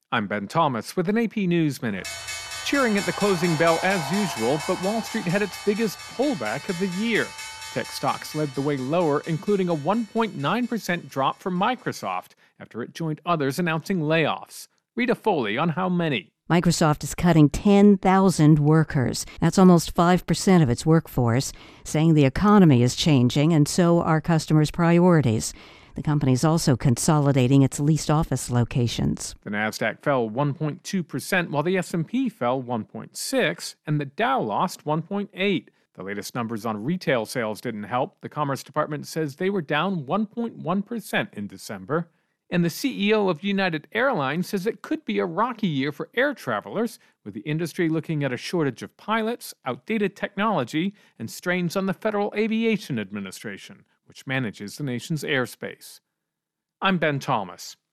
I'm Ben Thomas with an AP News Minute. Cheering at the closing bell as usual, but Wall Street had its biggest pullback of the year. Tech stocks led the way lower, including a 1.9% drop for Microsoft after it joined others announcing layoffs. Rita Foley on how many. Microsoft is cutting 10,000 workers. That's almost 5% of its workforce, saying the economy is changing and so are customers' priorities. The company is also consolidating its leased office locations. The Nasdaq fell 1.2%, while the S&P fell 1.6%, and the Dow lost 1.8%. The latest numbers on retail sales didn't help. The Commerce Department says they were down 1.1% in December. And the CEO of United Airlines says it could be a rocky year for air travelers, with the industry looking at a shortage of pilots, outdated technology, and strains on the Federal Aviation Administration, which manages the nation's airspace. I'm Ben Thomas.